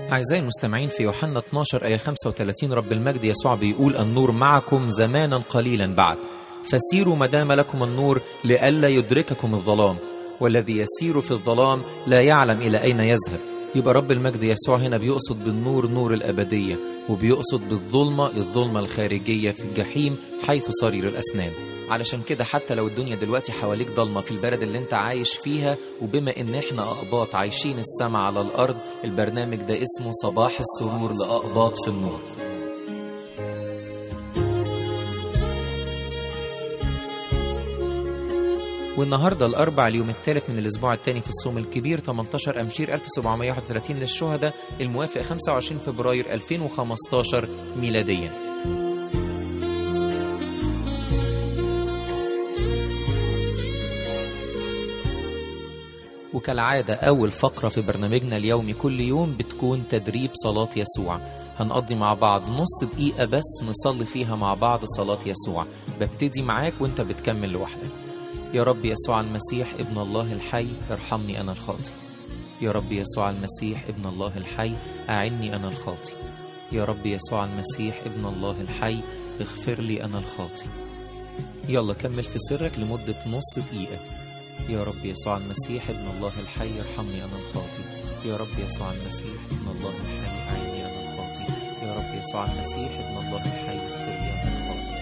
أعزائي المستمعين، في يوحنا 12 آية 35 رب المجد يسوع بيقول: النور معكم زمانا قليلا بعد، فسيروا مدام لكم النور لئلا يدرككم الظلام، والذي يسير في الظلام لا يعلم إلى أين يذهب. يبقى رب المجد يسوع هنا بيقصد بالنور نور الأبدية، وبيقصد بالظلمة الظلمة الخارجية في الجحيم حيث صرير الأسنان. علشان كده حتى لو الدنيا دلوقتي حواليك ضلمة في البلد اللي انت عايش فيها، وبما ان احنا أقباط عايشين السماء على الأرض، البرنامج ده اسمه صباح السرور لأقباط في النور. والنهاردة الأربع، اليوم الثالث من الأسبوع الثاني في الصوم الكبير، 18 أمشير 1731 للشهداء، الموافق 25 فبراير 2015 ميلاديا. وكالعادة أول فقرة في برنامجنا اليومي كل يوم بتكون تدريب صلاة يسوع. هنقضي مع بعض نص دقيقة بس نصلي فيها مع بعض صلاة يسوع. ببتدي معاك وانت بتكمل لوحدك. يا رب يسوع المسيح ابن الله الحي، ارحمني أنا الخاطي. يا رب يسوع المسيح ابن الله الحي، أعني أنا الخاطي. يا رب يسوع المسيح ابن الله الحي، اغفر لي أنا الخاطي. يلا كمل في سرك لمدة نص دقيقة. يا رب يسوع المسيح ابن الله الحي، ارحمني أنا الخاطي. يا رب يسوع المسيح ابن الله الحي، أعني أنا الخاطي. يا رب يسوع المسيح ابن الله الحي، اغفر لي أنا الخاطي.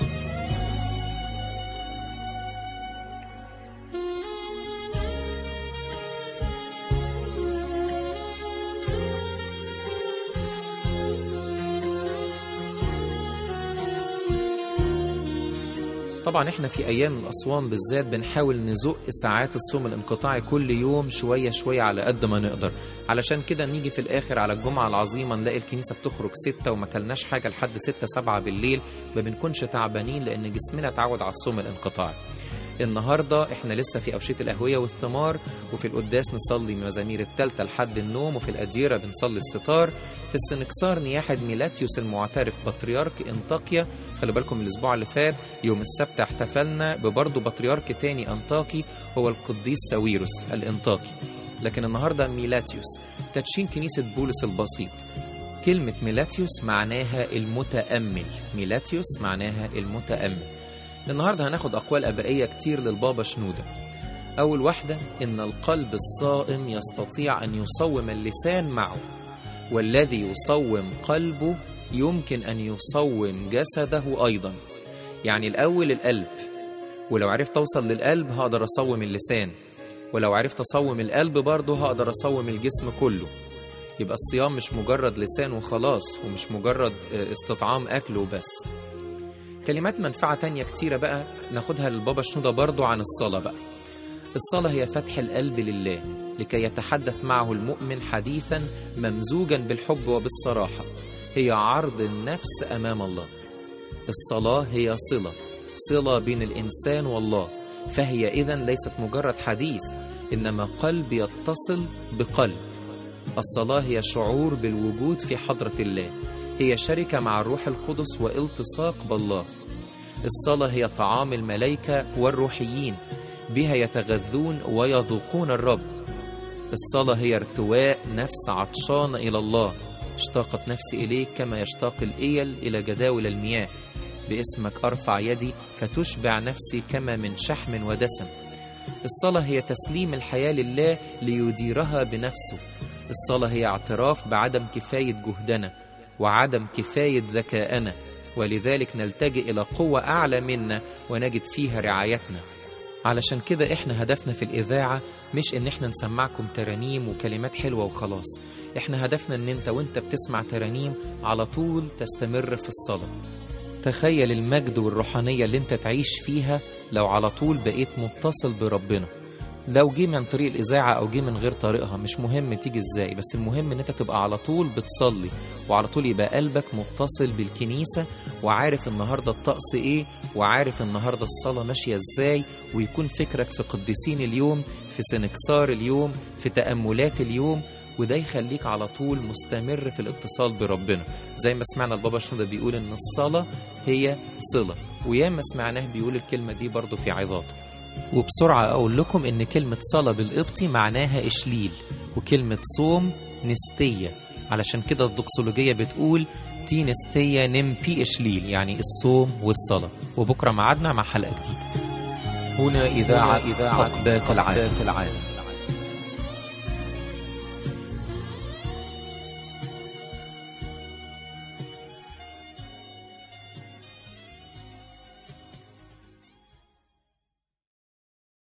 طبعا احنا في ايام الاسوان بالذات بنحاول نزق ساعات الصوم الانقطاعي كل يوم شوية شوية على قد ما نقدر، علشان كده نيجي في الاخر على الجمعة العظيمة نلاقي الكنيسة بتخرج 6 وما كلناش حاجة لحد 6-7 بالليل، ما بنكونش تعبانين لان جسمنا تعود على الصوم الانقطاعي. النهاردة احنا لسه في أوشية الأهوية والثمار، وفي القداس نصلي مزامير التالتة لحد النوم، وفي الأديرة بنصلي الستار. في السنكسار نياحة ميلاتيوس المعترف بطريرك أنطاكيا. خلي بالكم الأسبوع اللي فات يوم السبت احتفلنا ببرضه بطريرك تاني أنطاكي، هو القديس ساويروس الأنطاكي. لكن النهاردة ميلاتيوس، تدشين كنيسة بولس البسيط. كلمة ميلاتيوس معناها المتأمل، ميلاتيوس معناها المتأمل. النهاردة هناخد أقوال أبائية كتير للبابا شنودة. أول واحدة: إن القلب الصائم يستطيع أن يصوم اللسان معه، والذي يصوم قلبه يمكن أن يصوم جسده أيضا. يعني الأول القلب، ولو عرفت أوصل للقلب هقدر أصوم اللسان، ولو عرفت أصوم القلب برضه هقدر أصوم الجسم كله. يبقى الصيام مش مجرد لسان وخلاص، ومش مجرد استطعام أكل وبس. كلمات منفعة تانية كتيرة بقى ناخدها للبابا شنودة برضو عن الصلاة بقى. الصلاة هي فتح القلب لله لكي يتحدث معه المؤمن حديثا ممزوجا بالحب وبالصراحة. هي عرض النفس أمام الله. الصلاة هي صلة بين الإنسان والله، فهي إذن ليست مجرد حديث، إنما قلب يتصل بقلب. الصلاة هي شعور بالوجود في حضرة الله، هي شركة مع الروح القدس والتصاق بالله. الصلاة هي طعام الملائكة والروحيين، بها يتغذون ويذوقون الرب. الصلاة هي ارتواء نفس عطشان إلى الله. اشتاقت نفسي إليك كما يشتاق الإيل إلى جداول المياه. باسمك أرفع يدي فتشبع نفسي كما من شحم ودسم. الصلاة هي تسليم الحياة لله ليديرها بنفسه. الصلاة هي اعتراف بعدم كفاية جهدنا وعدم كفاية ذكائنا، ولذلك نلتجئ إلى قوة أعلى منا ونجد فيها رعايتنا. علشان كده إحنا هدفنا في الإذاعة مش إن إحنا نسمعكم ترانيم وكلمات حلوة وخلاص. إحنا هدفنا إن أنت وإنت بتسمع ترانيم على طول تستمر في الصلاة. تخيل المجد والروحانية اللي أنت تعيش فيها لو على طول بقيت متصل بربنا. لو جي من طريق الإذاعة أو جي من غير طريقها مش مهم تيجي إزاي، بس المهم إن أنت تبقى على طول بتصلي، وعلى طول يبقى قلبك متصل بالكنيسة، وعارف النهاردة الطقس إيه، وعارف النهاردة الصلاة ماشية إزاي، ويكون فكرك في قديسين اليوم، في سنكسار اليوم، في تأملات اليوم، وده يخليك على طول مستمر في الاتصال بربنا. زي ما سمعنا البابا شنودة بيقول إن الصلاة هي صلة، وياما سمعناه بيقول الكلمة دي برضو في عظاته. وبسرعة أقول لكم إن كلمة صلاة بالقبطي معناها إشليل، وكلمة صوم نستية، علشان كده الدوكسولوجية بتقول تينستيا نم بي إشليل، يعني الصوم والصلاة. وبكرة معادنا مع حلقة جديدة. هنا إذاعة أقبات العالم.